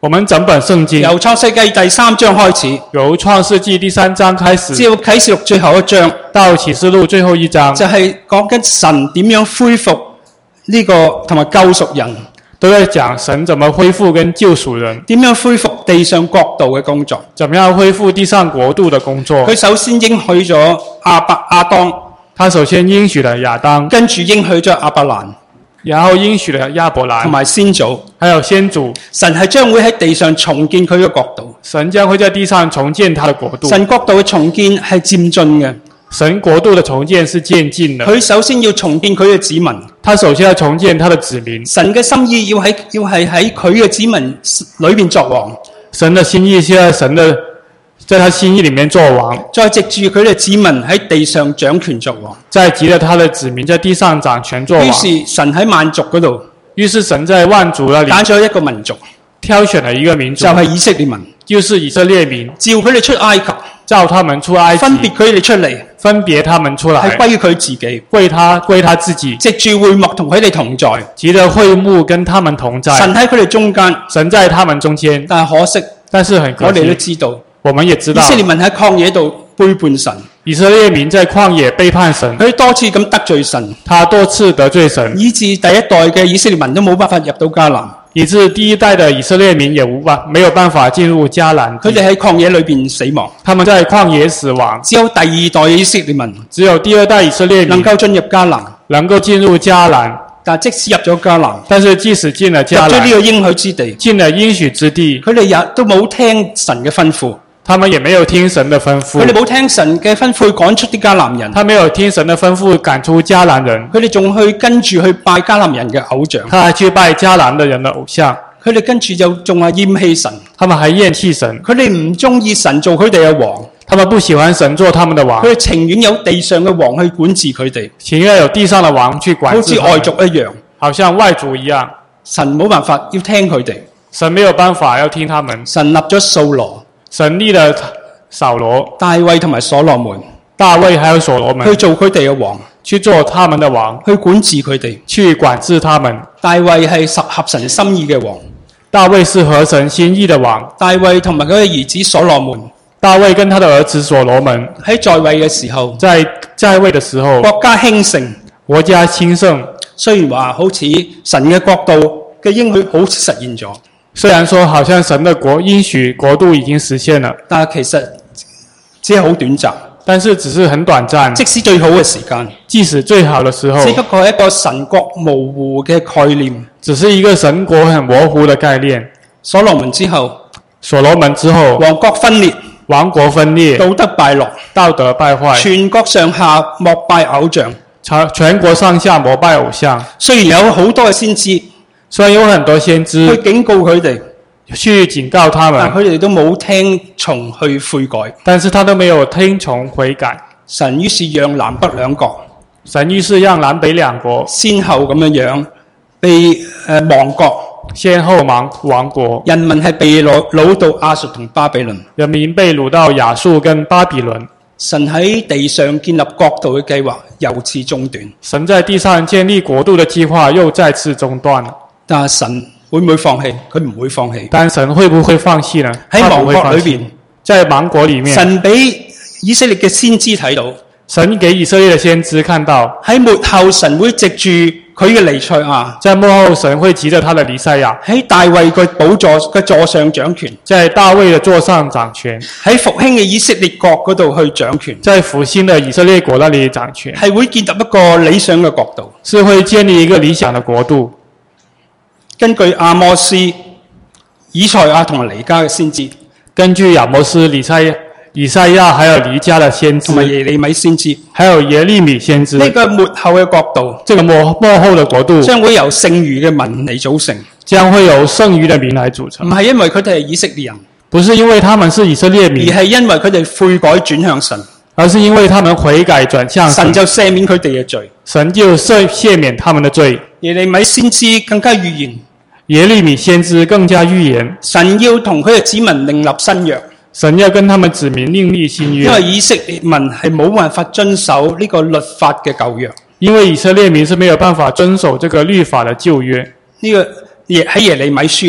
S1: 我們整本聖經
S2: 由創世記第三章開始，
S1: 由創世記第三章開始，
S2: 至到啟示錄最後一章，
S1: 到啟示錄最後一章，
S2: 就係講緊神點樣恢復呢個同埋救贖人，
S1: 都在講神怎麼恢復跟救贖人，
S2: 點樣恢復地上國度嘅工作，
S1: 怎麼樣恢復地上國度的工作。
S2: 佢首先應許咗亞伯亞當，
S1: 他首先應許了亞當，
S2: 跟住應許咗亞伯蘭，
S1: 然後應許了亞伯蘭，
S2: 同埋先祖，
S1: 還有先祖。
S2: 神係將會喺地上重建佢嘅國度，
S1: 神將會在地上重建他的國度。
S2: 神國度嘅重建係漸進嘅，
S1: 神國度的重建是漸進的。
S2: 佢首先要重建佢嘅子民，
S1: 他首先要重建他的子民。
S2: 神嘅心意要喺要係喺佢嘅子民裏邊作王。
S1: 神的心意是在神的在他心意裏面作王，
S2: 再藉住佢嘅子民喺地上掌權作王，
S1: 再藉着他的子民在地上掌權作王。
S2: 於是神喺萬族嗰度，
S1: 於是神在萬族那裏
S2: 揀咗一個民族，
S1: 挑選了一個民族，
S2: 就係以色列民，
S1: 就是以色列民，
S2: 召佢哋出埃及，
S1: 召他們出埃及，
S2: 分別佢哋出嚟，
S1: 分別他們出來，
S2: 係歸佢自己，
S1: 歸他歸他自己，
S2: 藉住會幕同佢哋同在，
S1: 藉着會幕跟他們同在，
S2: 神喺佢哋中間，
S1: 神在他們中間。
S2: 但係可惜，
S1: 但是很可惜，
S2: 我哋都知道，
S1: 我們也知道，
S2: 以色列民喺曠野度背叛神，
S1: 以色列民在曠野背叛神，
S2: 佢多次咁得罪神，
S1: 他多次得罪神，
S2: 以致第一代嘅以色列民都冇辦法入到迦南，
S1: 以致第一代的以色列民也無法沒有辦法進入迦南，
S2: 佢哋喺曠野裏邊死亡，
S1: 他們在曠野死亡。
S2: 只有第二代嘅以色列民，
S1: 只有第二代以色列民
S2: 能夠進入迦南，
S1: 能夠進入迦南。
S2: 但即使入咗迦南，
S1: 但是即使進了迦南，
S2: 入咗呢個應許之地，
S1: 進了應許之地，
S2: 佢哋也都冇聽神嘅吩咐，
S1: 他們也沒有聽神的吩咐，
S2: 佢哋冇聽神嘅吩咐趕出啲迦南人，
S1: 他沒有聽神的吩咐趕出迦南人，
S2: 佢哋仲去跟住去拜迦南人嘅偶像，
S1: 他還去拜迦南的人的偶像，
S2: 佢哋跟住就仲係厭棄神，
S1: 他們還厭棄神，
S2: 佢哋唔中意神做佢哋嘅王，
S1: 他們不喜歡神做他們的王，
S2: 佢哋情願有地上嘅王去管治佢哋，
S1: 情願有地上的王去管治他們，
S2: 好似外族一樣，
S1: 好像外族一樣，
S2: 神冇辦法要聽佢哋，
S1: 神沒有辦法要聽他們，
S2: 神立咗掃羅，
S1: 神立了掃羅、
S2: 大衛同埋所羅門，
S1: 大衛還有所羅門
S2: 去做佢哋嘅王，
S1: 去做他們的王，
S2: 去管治佢哋，
S1: 去管治他們。
S2: 大衛係十合神心意嘅王，
S1: 大衛是合神心意的王，
S2: 大衛同埋佢嘅兒子所羅門，
S1: 大衛跟他的兒子所羅門
S2: 喺在位嘅時候，
S1: 在在位的時候，
S2: 國家興盛，
S1: 國家興盛。
S2: 雖然話好似神嘅國度嘅應許好似實現咗，
S1: 雖然說好像神的國應許國度已經實現了，
S2: 但係其實只係好短暫，
S1: 但是只是很短暫。
S2: 即使最好嘅時間，
S1: 即使最好的時候，
S2: 只不過係一個神國模糊嘅概念，
S1: 只是一個神國很模糊的概念。
S2: 所羅門之後，
S1: 所羅門之後，
S2: 王國分裂，
S1: 王國分裂，
S2: 道德敗落，
S1: 道德敗壞，
S2: 全國上下膜拜偶像，
S1: 全國上下膜拜偶像。
S2: 雖然有好多嘅先知，
S1: 雖然有很多先知
S2: 去警告佢哋，
S1: 去警告他們，
S2: 但佢哋都冇聽從去悔改，
S1: 但是他都沒有聽從悔改。
S2: 神於是讓南北兩國，
S1: 神於是讓南北兩國
S2: 先後咁樣樣被誒、呃、亡國，
S1: 先後亡亡國，
S2: 人民係被擄擄到亞述同巴比倫，
S1: 人民被擄到亞述跟巴比倫。
S2: 神喺地上建立國度嘅計劃又次中斷，
S1: 神在地上建立國度的計劃又再次中斷了。
S2: 但係神會唔會放棄？佢唔會放棄。
S1: 但神會不會放棄呢？
S2: 喺亡國裏邊，
S1: 在亡國裏面，
S2: 神俾以色列嘅先知睇到，
S1: 神給以色列的先知看到，
S2: 喺末後神會藉住佢嘅彌賽亞，
S1: 在末後神會藉着他的彌賽亞，
S2: 喺大衛嘅寶座嘅座上掌權，
S1: 在大衛的座上掌權，
S2: 喺復興嘅以色列國嗰度去掌權，
S1: 在復興的以色列國那裏掌權，
S2: 係會建立一個理想嘅國度，
S1: 是會建立一個理想的國度。
S2: 根據阿摩斯、以賽亞同埋彌迦嘅先知，
S1: 根據亞摩斯、以賽亞、以賽亞還有彌迦的先知，
S2: 同埋耶利米先知，
S1: 還有耶利米先知，
S2: 呢個末後嘅國度，
S1: 這個末末後的國度
S2: 將會由剩餘嘅民嚟組成，
S1: 將會由剩餘的民來組成，
S2: 唔係因為佢哋係以色列人，
S1: 不是因為他們是以色列民，
S2: 而係因為佢哋悔改轉向神，
S1: 而是因為他們悔改轉向神，
S2: 神就赦免佢哋嘅罪，
S1: 神就赦赦免他們的罪。
S2: 耶利米先知更加預言，
S1: 耶利米先知更加預言，
S2: 神要同佢嘅子民另立新約，
S1: 神要跟他們子民另立新約，
S2: 因為以色列民係冇辦法遵守呢個律法嘅舊約，
S1: 因為以色列民是沒有辦法遵守這個律法的舊約。
S2: 呢、這個耶喺耶利米書嗰度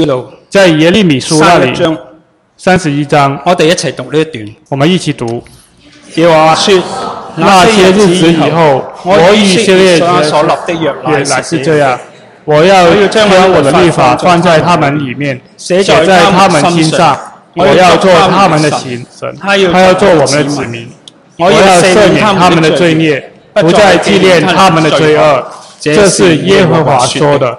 S1: 在耶利米書那
S2: 三一章，
S1: 裡三十一章，
S2: 我哋一齊讀呢一段。
S1: 我們一起讀。
S2: 耶和華說：
S1: 那些日子以後，我與以色列人
S2: 所立的約
S1: 原來
S2: 乃
S1: 是這樣，我要將我的律法放在他們裡面，寫在他們心上。我要做他們的神，他要做我們的子民。我要赦免他們的罪孽，不再紀念他們的罪惡。這是耶和華說的。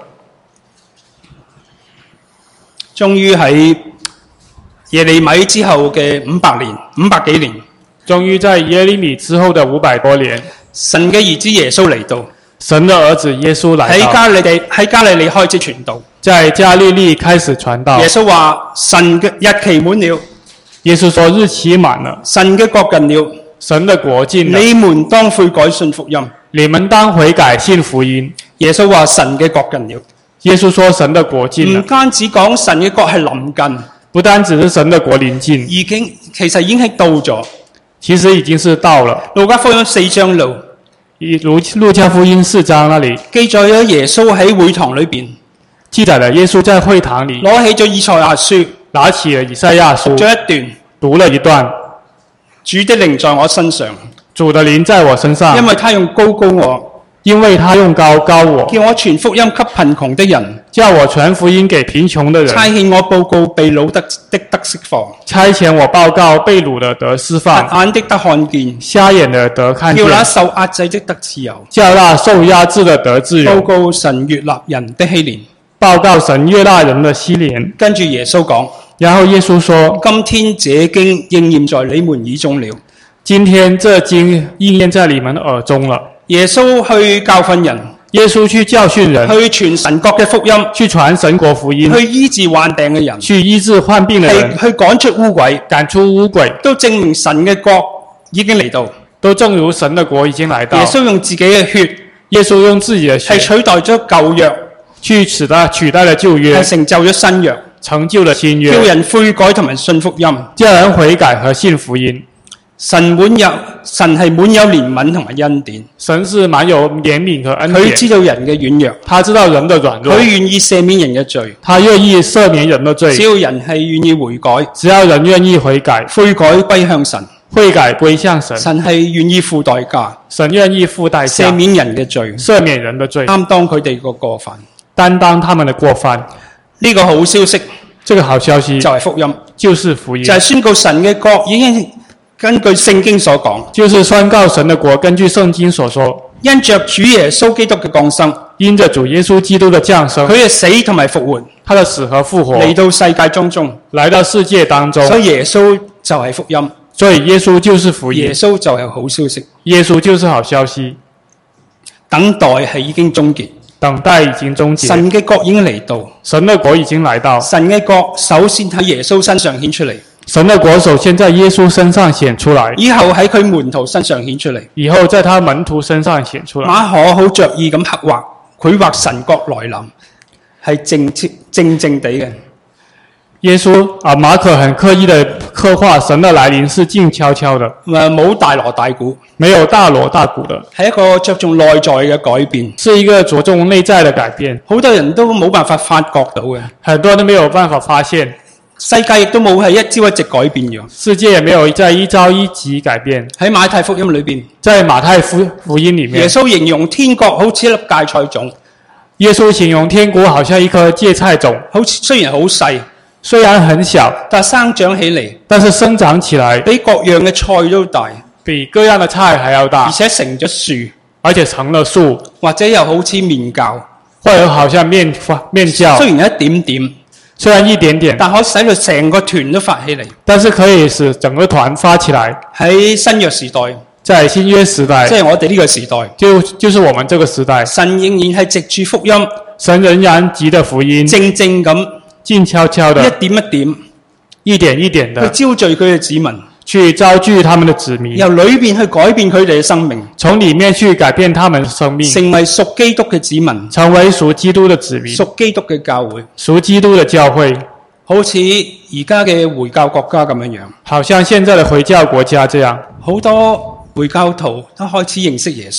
S2: 終於喺耶利米之後嘅五百年，五百幾年，
S1: 終於在耶利米之後的五百多年，
S2: 神嘅兒子耶穌嚟到，
S1: 神的兒子耶穌來到，
S2: 喺加利利喺加利利開始傳道，
S1: 在加利利開始傳道。
S2: 耶穌話：神嘅日期滿了，
S1: 耶穌說日期滿了，
S2: 神嘅國近了，
S1: 神的國近了，
S2: 你們當悔改信福音。
S1: 你們當悔改信福音。
S2: 耶穌話：神嘅國近了。
S1: 耶穌說神的國近了，
S2: 唔單止講神嘅國係臨近，
S1: 不單只是神的國臨近，
S2: 已經其實已經係到咗。
S1: 其實已經是到了。
S2: 路加福音四章路，
S1: 如路加福音四章那裡
S2: 記載咗耶穌喺會堂裏邊，
S1: 記載了耶穌在會堂裡
S2: 攞起咗以賽亞書，
S1: 拿起了以賽亞書，
S2: 讀咗一段，
S1: 讀了一段。
S2: 主的靈在我身上，
S1: 主的靈在我身上，
S2: 因為他用高高我，
S1: 因為他用高高我，
S2: 叫我傳福音給貧窮的人，
S1: 叫我傳福音給貧窮的人，
S2: 差遣我報告被擄的的得釋放，
S1: 差遣我報告被擄的得釋放，
S2: 瞎眼的得看見，
S1: 瞎眼的得看見，
S2: 叫那受壓制的得自由，
S1: 叫那受壓制的得自由，
S2: 報告神悅納人的禧年，
S1: 報告神悅納人的禧年。
S2: 跟住耶穌講，
S1: 然後耶穌說：
S2: 今天這經應驗在你們耳中了。
S1: 今天這經應驗在你們耳中了。
S2: 耶穌去教訓人，
S1: 耶穌去教訓人，
S2: 去傳神國嘅福音，
S1: 去傳神國福音，
S2: 去醫治患病嘅人，
S1: 去醫治患病的人，
S2: 去趕出污鬼，
S1: 趕出污鬼，
S2: 都證明神嘅國已經嚟到。
S1: 都正如神的國已經來到。
S2: 耶穌用自己嘅血，
S1: 耶穌用自己的血
S2: 係取代咗舊約，
S1: 去取代取代了舊約，
S2: 係成就咗新約，
S1: 成就了新約，
S2: 叫人悔改同埋信福音，
S1: 叫人悔改和信福音。
S2: 神滿有神係滿有憐憫同埋恩典，
S1: 神是滿有憐憫和恩典。
S2: 佢知道人嘅軟弱，
S1: 他知道人的軟弱，
S2: 佢願意赦免人嘅罪，
S1: 他願意赦免人的罪。
S2: 只要人係願意悔改，
S1: 只要人願意悔改，
S2: 悔改歸向神，
S1: 悔改歸向神，
S2: 神係願意付代價，
S1: 神願意付代價，
S2: 赦免人嘅罪，
S1: 赦免人的罪，
S2: 擔當佢哋個過犯，
S1: 擔當他們的過犯。
S2: 呢個好消息，
S1: 這個好消息
S2: 就係福音，
S1: 就是福音，
S2: 就係宣告神嘅國已經根據聖經所講，
S1: 就是宣告神的國根據聖經所說，
S2: 因着主耶穌基督嘅降生，
S1: 因着主耶穌基督的降生，
S2: 佢嘅死同埋復活，
S1: 他的死和復活
S2: 嚟到世界當中，
S1: 來到世界當中，
S2: 所以耶穌就係福音，
S1: 所以耶穌就是福音，
S2: 耶穌就係好消息，
S1: 耶穌就是好消息。
S2: 等待係已經終結，
S1: 等待已經終結，
S2: 神嘅國已經嚟到，
S1: 神的國已經來到，
S2: 神嘅國首先喺耶穌身上顯出嚟，
S1: 神的國首先在耶穌身上顯出來，
S2: 以後喺佢門徒身上顯出嚟，
S1: 以後在他門徒身上顯出來。
S2: 馬可好着意咁刻畫，繪畫神國來臨，係正正正地嘅。
S1: 耶穌啊，馬可很刻意的刻畫神的來臨是靜悄悄的，
S2: 誒冇大鑼大鼓，
S1: 沒有大鑼大鼓的，
S2: 係一個着重內在嘅改變，
S1: 是一個着重內在的改變。
S2: 好多人都冇辦法發覺到嘅，
S1: 很多人都沒有辦法發現，
S2: 世界亦都冇係一朝一夕改變咗。
S1: 世界也沒有在一朝一夕改變。
S2: 喺馬太福音裏邊，
S1: 在馬太福福音裡面，
S2: 耶穌形容天國好似一粒芥菜種，
S1: 耶穌形容天國好像一顆芥菜種，
S2: 好似雖然好細，
S1: 雖然很小，
S2: 但生長起嚟，
S1: 但是生長起來
S2: 比各樣嘅菜都大，
S1: 比各樣的菜還要大，
S2: 而且成咗樹，
S1: 而且成了樹，
S2: 或者又好似麵酵，
S1: 或者好像麵麵酵，
S2: 雖然一點點，
S1: 雖然一點點，
S2: 但可以使到成個團都發起嚟。
S1: 但是可以使整個團發起來。
S2: 喺新約時代，
S1: 在新約時代，
S2: 即係我哋呢個時代，
S1: 就就是我們這個時代，
S2: 神仍然係藉住福音，
S1: 神仍然藉着福音，
S2: 正正咁
S1: 靜悄悄的，
S2: 一點一點，
S1: 一點一點的
S2: 去招聚佢嘅子民，
S1: 去招聚他們的子民，
S2: 由裏邊去改變佢哋嘅生命，
S1: 從裡面去改變他們的生命，
S2: 成為屬基督嘅子民，
S1: 成為屬基督的子民，
S2: 屬基督嘅教會，
S1: 屬基督的教會，
S2: 好似而家嘅回教國家咁樣樣，
S1: 好像現在的回教國家這樣，
S2: 好多回教徒都開始認識耶穌，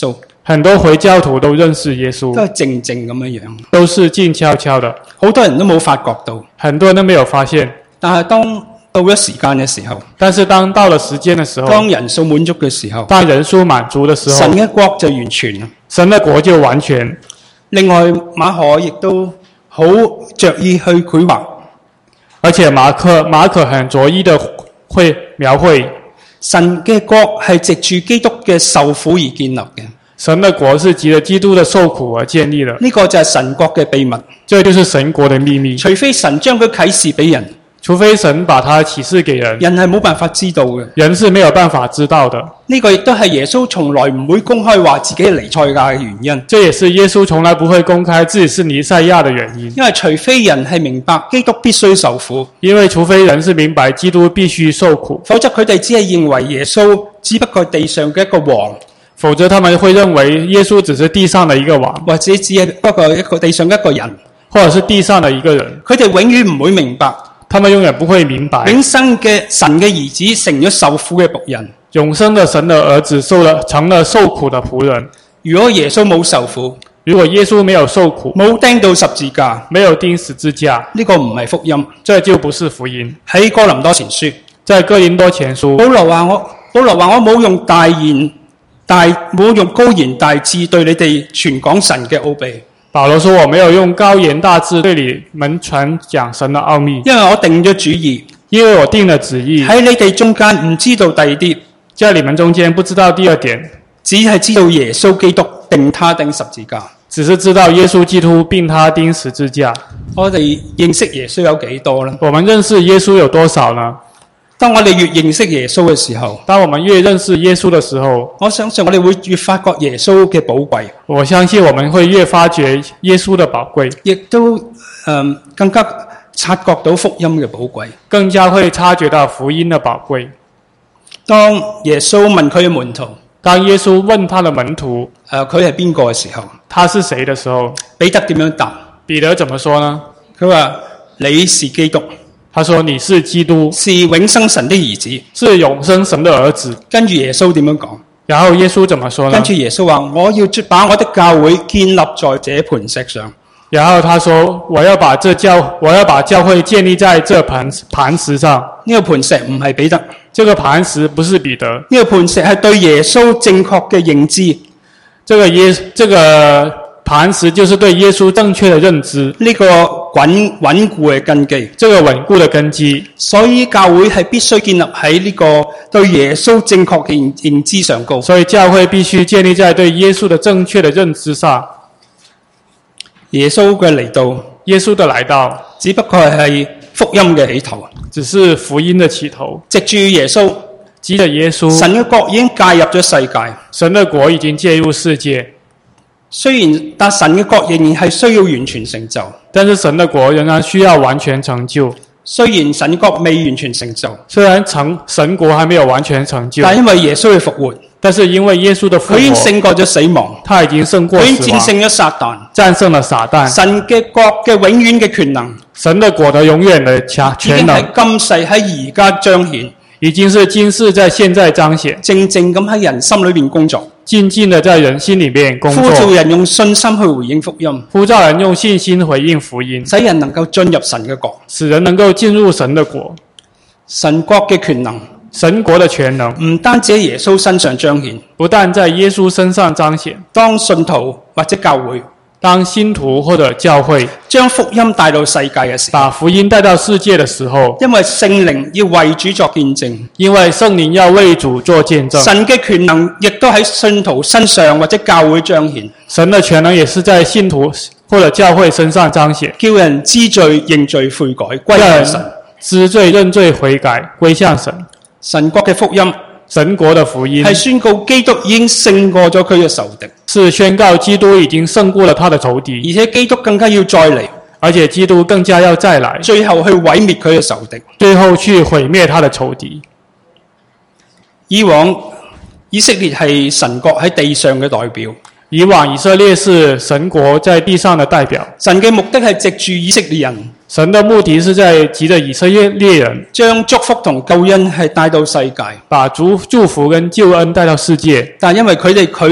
S1: 很多回教徒都認識耶穌，
S2: 都係靜靜咁樣樣，
S1: 都是靜悄悄的，
S2: 好多人都冇發覺到。
S1: 很多人都沒有發現。
S2: 但係當到咗時間嘅時候，
S1: 但是當到了時間的時候，
S2: 當人數滿足嘅時候，
S1: 當人數滿足的時候，
S2: 神嘅國就完全啦。
S1: 神的國就完全。
S2: 另外馬可亦都好着意去繪畫，
S1: 而且馬可馬可很着意的會描繪
S2: 神嘅國係藉住基督嘅受苦而建立嘅。
S1: 神的國是藉着基督的受苦而建立的。
S2: 呢個就係神國嘅秘密。
S1: 這就是神國的秘密。
S2: 除非神將佢啟示俾人，
S1: 除非神把它啟示給人，
S2: 人係冇辦法知道嘅。
S1: 人是沒有辦法知道的。
S2: 呢個亦都係耶穌從來唔會公開話自己係彌賽亞嘅原因。
S1: 這也是耶穌從來不會公開自己是彌賽亞的原因。
S2: 因為除非人係明白基督必須受苦，
S1: 因為除非人是明白基督必須受苦，
S2: 否則佢哋只係認為耶穌只不過係地上嘅一個王，
S1: 否則他們會認為耶穌只是地上的一個王，
S2: 或者只係不過一個地上嘅一個人，
S1: 或者是地上的一個人。
S2: 佢哋永遠唔會明白，
S1: 他們永遠不會明白，
S2: 永生嘅神嘅兒子成咗受苦嘅僕人，
S1: 永生的神的兒子受了成了受苦的僕人。
S2: 如果耶穌冇受苦，
S1: 如果耶穌沒有受苦，
S2: 冇釘到十字架，
S1: 沒有釘十字架，
S2: 呢個唔係福音，
S1: 這就不是福音。
S2: 喺哥林多前書，
S1: 在哥林多前書，
S2: 保羅話我，保羅話我冇用大言大冇用高言大智對你哋傳講神嘅奧秘。
S1: 保羅說我沒有用高言大智對你們傳講神的奧秘，
S2: 因為我定咗主意，
S1: 因為我定了旨意，
S2: 喺你哋中間唔知道第二啲，
S1: 在你們中間不知道第二點，
S2: 只係知道耶穌基督定他釘十字架，
S1: 只是知道耶穌基督並他釘十字架。
S2: 我哋認識耶穌有幾多呢？
S1: 我們認識耶穌有多少呢？
S2: 當我哋越認識耶穌嘅時候，
S1: 當我們越認識耶穌的時候，
S2: 我相信我哋會越發覺耶穌嘅寶貴。
S1: 我相信我們會越發覺耶穌的寶貴，
S2: 亦都、嗯、更加察覺到福音嘅寶貴，
S1: 更加會察覺到福音的寶貴。
S2: 當耶穌問佢嘅門徒，
S1: 當耶穌問他的門徒，
S2: 誒佢係邊個嘅時候，
S1: 他是誰的時候，
S2: 彼得點樣答？
S1: 彼得怎麼說呢？
S2: 佢話你是基督。
S1: 他說你是基督，
S2: 是永生神的兒子，
S1: 是永生神的兒子。
S2: 跟住耶穌點樣講？
S1: 然後耶穌怎麼說呢？
S2: 跟住耶穌話：我要把我的教會建立在這磐石上。
S1: 然後他說：我要把這教，我要把教會建立在這磐磐石上。
S2: 呢個磐石唔係彼得，
S1: 這個磐石不是彼得，
S2: 呢個磐石係對耶穌正確嘅認知。
S1: 這個耶，這個磐石就是對耶穌正確的認知。
S2: 呢個穩穩固嘅根基，
S1: 這個穩固的根基。
S2: 所以教會係必須建立喺呢個對耶穌正確嘅認認知上高。
S1: 所以教會必須建立在對耶穌的正確的認知上。
S2: 耶穌嘅嚟到，
S1: 耶穌的來到，
S2: 只不過係福音嘅起頭，
S1: 只是福音的起頭。
S2: 藉住耶穌，
S1: 藉着耶穌，
S2: 神嘅國已經介入咗世界。
S1: 神的國已經介入世界。
S2: 雖然，但神嘅國仍然係需要完全成就。
S1: 但是神的國仍然需要完全成就。
S2: 雖然神國未完全成就，
S1: 雖然成神國還沒有完全成就，
S2: 但因為耶穌嘅復活，
S1: 但是因為耶穌的復活，
S2: 佢已經勝過咗死亡，
S1: 他已經勝過死亡，
S2: 佢已經戰勝咗撒旦，
S1: 戰勝了撒旦。
S2: 神嘅國嘅永遠嘅權能，
S1: 神的國的永遠的強權能，
S2: 已經喺今世喺而家彰顯，
S1: 已經是今世在現在彰顯，
S2: 正正咁喺人心裏面工作，
S1: 靜靜的在人心裏面工作，
S2: 呼召人用信心去回應福音，
S1: 呼召人用信心回應福音，
S2: 使人能夠進入神嘅國，
S1: 使人能夠進入神的國。
S2: 神國嘅權能，
S1: 神國的權能
S2: 唔單止喺耶穌身上彰顯，
S1: 不但在耶穌身上彰顯，
S2: 當信徒或者教會，
S1: 當信徒或者教會
S2: 將福音帶到世界嘅時候，
S1: 把福音帶到世界的時候，
S2: 因為聖靈要為主作見證，
S1: 因為聖靈要為主做見證，
S2: 神嘅權能亦都喺信徒身上或者教會彰顯，
S1: 神的權能也是在信徒或者教會身上彰顯，
S2: 叫人知罪認罪悔改歸向神，
S1: 知罪認罪悔改歸向神。
S2: 神國嘅福音，
S1: 神國的福音
S2: 係宣告基督已經勝過咗佢嘅仇敵，
S1: 是宣告基督已經勝過了他的仇敵，
S2: 而且基督更加要再嚟，
S1: 而且基督更加要再來，
S2: 最後去毀滅佢嘅仇敵，
S1: 最後去毀滅他的仇敵。
S2: 以往以色列係神國喺地上嘅代表，
S1: 以往以色列是神國在地上的代表，
S2: 神嘅目的係藉住以色列人，
S1: 神的目的是在藉着以色列人
S2: 將祝福同救恩係帶到世界，
S1: 把祝祝福跟救恩帶到世界，
S2: 但因為佢哋拒絕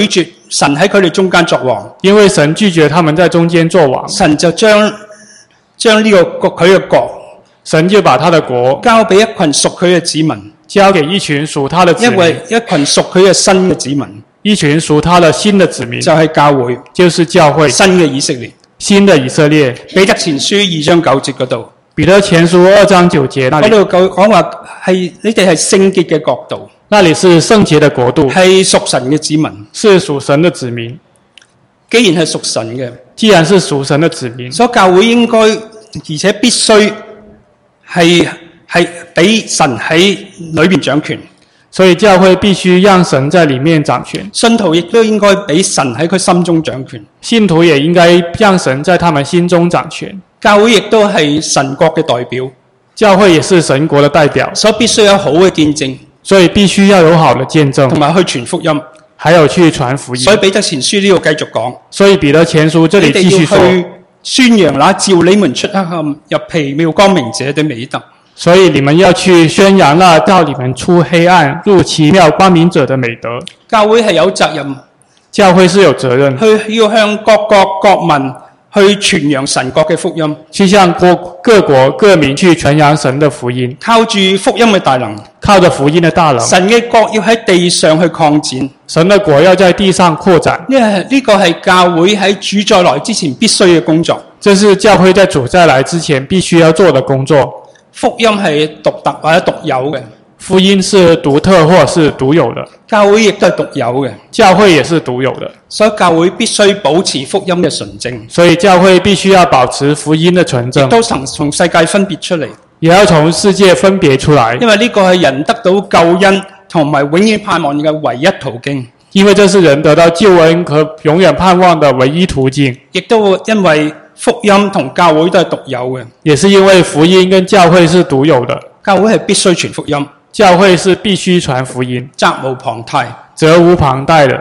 S2: 神喺佢哋中間作王，
S1: 因為神拒絕他們在中間做王，
S2: 神就將將呢個國佢嘅國
S1: 神就把他的國
S2: 交俾一群屬佢嘅子民，
S1: 交給一群屬他的子民，
S2: 因為一群屬佢嘅新嘅子民，
S1: 一群屬他的新的子民，
S2: 就係教會，
S1: 就是教會，
S2: 新嘅以色列，
S1: 新的以色列。
S2: 彼得前書二章九節嗰度，
S1: 彼得前書二章九節那裡，
S2: 嗰度講話係你哋係聖潔嘅國度，
S1: 那裡是聖潔的國度，
S2: 係屬神嘅子民，
S1: 是屬神的子民。
S2: 既然係屬神嘅，
S1: 既然是屬神的子民，
S2: 所以教會應該而且必須係係俾神喺裏邊掌權，
S1: 所以教會必須讓神在裡面掌權。
S2: 信徒亦都應該俾神喺佢心中掌權，
S1: 信徒也應該讓神在他們心中掌權。
S2: 教會亦都係神國嘅代表，
S1: 教會也是神國的代表，
S2: 所以必須有好嘅見證，
S1: 所以必須要有好的見證，
S2: 同埋去傳福音，
S1: 還有去傳福音。
S2: 所以彼得前書呢度繼續講，
S1: 所以彼得前書這裡繼續說，
S2: 你哋要去宣揚那召你們出黑暗入奇妙光明者的美德。
S1: 所以你們要去宣揚那叫你們出黑暗入奇妙光明者的美德。
S2: 教會係有責任，
S1: 教會是有責任，
S2: 去要向各國各民去傳揚神國嘅福音，
S1: 去向各各國各民去傳揚神的福音，
S2: 靠住福音嘅大能，
S1: 靠着福音的大能，
S2: 神嘅國要喺地上去擴展，
S1: 神的國要在地上擴展。
S2: 呢係呢個係教會喺主再來之前必須嘅工作。
S1: 這是教會在主再來之前必須要做的工作。
S2: 福音係獨特或者獨有嘅，
S1: 福音是獨特或是獨有的，
S2: 教會亦都係獨有嘅，
S1: 教會也是獨有的。
S2: 所以教會必須保持福音嘅純正，
S1: 所以教會必須要保持福音的純正，
S2: 都從從世界分別出嚟，
S1: 也要從世界分別出來，
S2: 因為呢個係人得到救恩同埋永遠盼望嘅唯一途徑。
S1: 因為這是人得到救恩和永遠盼望的唯一途徑，
S2: 亦都因為福音同教會都係獨有嘅，
S1: 也是因為福音跟教會是獨有的。
S2: 教會係必須傳福音，
S1: 教會是必須傳福音，
S2: 責無旁貸，
S1: 責無旁貸的。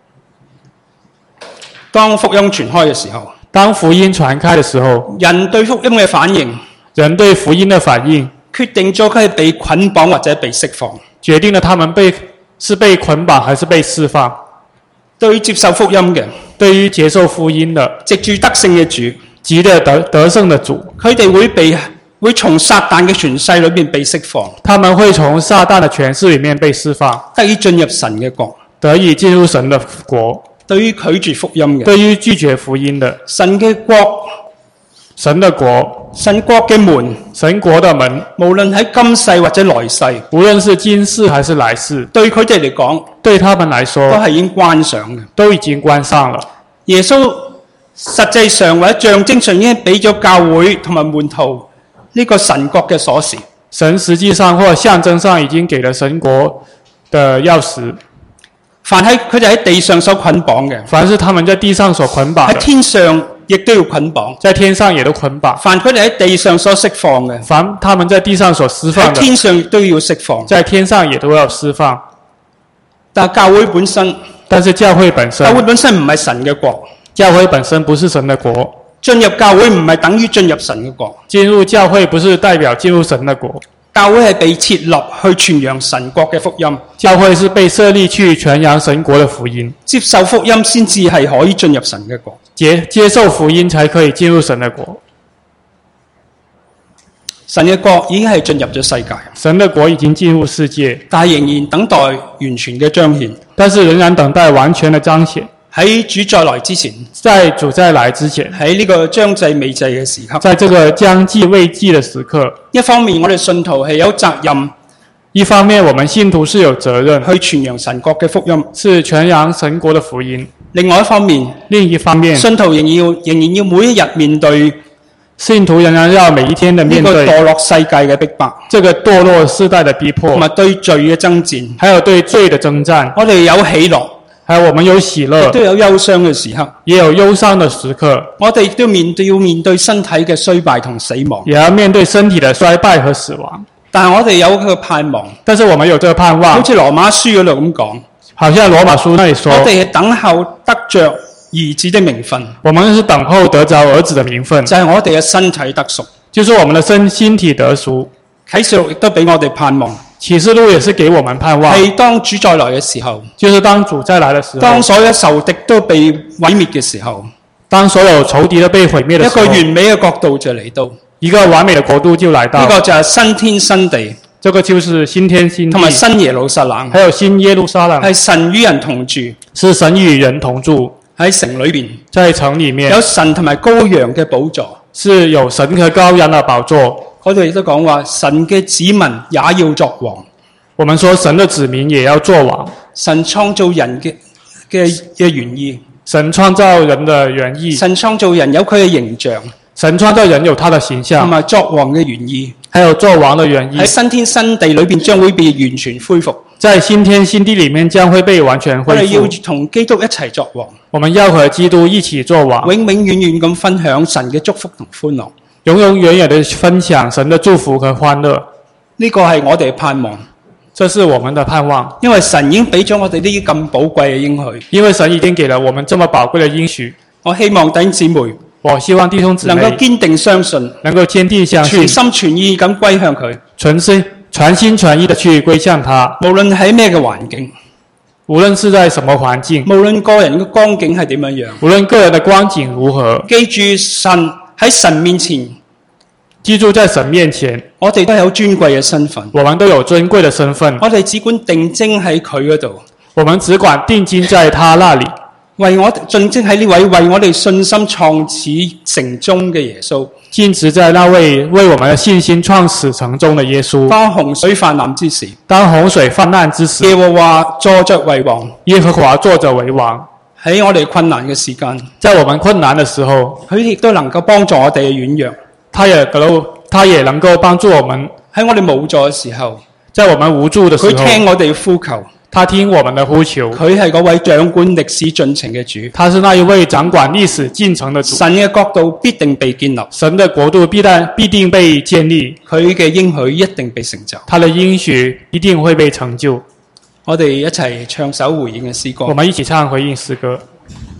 S2: 當福音傳開嘅時候，
S1: 當福音傳開的時候，
S2: 人對福音嘅反應，
S1: 人對福音的反應，
S2: 決定咗佢係被捆綁或者被釋放，
S1: 決定了他們被是被捆綁還是被釋放。
S2: 對於接受福音嘅，
S1: 對於接受福音的，
S2: 藉住得勝嘅主，
S1: 藉着得得勝的主，
S2: 佢哋會被會從撒旦嘅權勢裏面被釋放，
S1: 他們會從撒旦的權勢裏面被釋放，
S2: 得以進入神嘅國，
S1: 得以進入神的國。
S2: 對於拒絕福音嘅，
S1: 對於拒絕福音的，
S2: 神嘅國，
S1: 神的國，
S2: 神國嘅門，
S1: 神國的門，
S2: 無論喺今世或者來世，
S1: 無論是今世還是來世，
S2: 對佢哋嚟講，
S1: 對他們來說，
S2: 都係已經關上嘅，
S1: 都已經關上了。
S2: 耶穌實際上或者象徵上已經俾咗教會同埋門徒呢個神國嘅鎖匙。
S1: 神實際上或象徵上已經給了神國的鑰匙。
S2: 凡喺佢哋喺地上所捆綁嘅，
S1: 凡是他們在地上所捆綁
S2: 喺
S1: 的，
S2: 天上亦都要捆綁。
S1: 在天上也都捆綁。
S2: 凡佢哋喺地上所釋放嘅，
S1: 凡他們在地上所釋
S2: 喺
S1: 放的，
S2: 天上亦都要釋放。
S1: 在天上也都要釋放。
S2: 但係教會本身，
S1: 但是教會本身，
S2: 教會本身唔係神嘅國，
S1: 教會本身不是神的國。
S2: 進入教會唔係等於進入神嘅國。
S1: 進入教會不是代表進入神的國。
S2: 教會係被設立去傳揚神國嘅福音。
S1: 教會是被設立去傳揚神國的福音。
S2: 接受福音先至係可以進入神嘅國。
S1: 接接受福音才可以進入神的國。
S2: 神嘅國已經係進入咗世界，
S1: 神的國已經進入世界，
S2: 但係仍然等待完全嘅彰顯。
S1: 但是仍然等待完全的彰顯。
S2: 喺主再來之前，
S1: 在主再來之前，
S2: 喺呢個將祭未祭嘅時刻，
S1: 在這個將祭未祭的時刻，
S2: 一方面我哋信徒係有責任，
S1: 一方面我們信徒是有責任
S2: 去傳揚神國嘅福音，
S1: 是傳揚神國的福音。
S2: 另外一方面，
S1: 另一方面，
S2: 信徒仍然要仍然要每一日面對
S1: 信徒仍然要每一天的面對
S2: 呢個墮落世界嘅逼迫，
S1: 這個墮落世代的逼迫，
S2: 同埋對罪嘅爭戰，
S1: 還有對罪的征戰。
S2: 我哋有喜樂，
S1: 還有我們有喜樂，
S2: 亦都有憂傷嘅時刻，
S1: 也有憂傷的時刻。
S2: 我哋亦都面對要面對身體嘅衰敗同死亡，
S1: 也要面對身體的衰敗和死亡。
S2: 但係我哋有個盼望，
S1: 但是我們有這個盼望，
S2: 好似羅馬書嗰度咁講，
S1: 好像羅馬書那裡說，
S2: 我哋係等候得着兒子的名分，
S1: 我們是等候得着兒子的名分，
S2: 就係我哋嘅身體得贖，
S1: 就是我們的身心體得贖。
S2: 啟示錄亦都俾我哋盼望，
S1: 啟示錄也是給我們盼望，
S2: 係當主再來嘅時候，
S1: 就是當主再來的時候，
S2: 當所有仇敵都被毀滅嘅時候，
S1: 當所有仇敵都被毀滅的時候，
S2: 一個完美嘅國度就嚟到，
S1: 一個完美的國度就來到，
S2: 呢個就係新天新地，
S1: 這個就是新天新地，
S2: 同埋新耶路撒冷，
S1: 還有新耶路撒冷，
S2: 係神與人同住，
S1: 是神與人同住，
S2: 喺城裏邊，
S1: 在城裏面
S2: 有神同埋羔羊嘅寶座，
S1: 是有神和羔羊的寶座。
S2: 嗰度亦都講話，神嘅子民也要作王。
S1: 我們說神的子民也要作王，
S2: 神創造人嘅嘅嘅原意，
S1: 神創造人的原意，
S2: 神創造人有佢嘅形象，
S1: 神創造人有他的形象，
S2: 同埋作王嘅原意，
S1: 還有作王的原意，
S2: 喺新天新地裏邊將會被完全恢復。
S1: 在新天新地裏面將會被完全恢復。
S2: 我哋要同基督一齊作王，
S1: 我們要和基督一起作王，
S2: 永永遠遠咁分享神嘅祝福同歡樂，
S1: 永永遠遠地分享神的祝福和歡樂。
S2: 呢個係我哋嘅盼望，
S1: 這是我們的盼望，
S2: 因為神已經俾咗我哋呢啲咁寶貴嘅應許。
S1: 因為神已經給了我們這麼寶貴的應許。
S2: 我希望弟兄姊妹，
S1: 我希望弟兄姊妹
S2: 能夠堅定相信，
S1: 能夠堅定相信，
S2: 全心全意咁歸向佢，
S1: 全心全心全意地去歸向他。
S2: 無論喺咩嘅環境，
S1: 無論是在什麼環境，
S2: 無論個人嘅光景係點樣樣，
S1: 無論個人的光景如何，
S2: 記住神喺神面前，
S1: 記住在神面前，
S2: 我哋都有尊貴嘅身份，
S1: 我們都有尊貴的身份，
S2: 我哋只管定睛喺佢嗰度，
S1: 我們只管定睛在他那裡，
S2: 為我定睛喺呢位為我哋信心創始成終嘅耶穌，
S1: 盡職在那位為我們的信心創始成終的耶穌。
S2: 當洪水泛濫之時，
S1: 當洪水泛濫之時，
S2: 耶和華坐着為王，
S1: 耶和華坐着為王。
S2: 喺我哋困難嘅時間，
S1: 在我們困難的時候，
S2: 佢亦都能夠幫助我哋嘅軟弱，
S1: 他也能夠，他也能夠幫助我們。
S2: 喺我哋無助嘅時候，
S1: 在我們無助的時候，
S2: 佢聽我哋呼求，
S1: 他聽我們的呼求。
S2: 佢係嗰位掌管歷史進程嘅主，
S1: 他是那一位掌管歷史進程的主。
S2: 神嘅國度必定被建立，
S1: 神的國度必定必定被建立，
S2: 佢嘅應許一定被成就，
S1: 他的應許一定會被成就。
S2: 我哋一齊唱首回應嘅詩歌。
S1: 我們一起唱回應詩歌。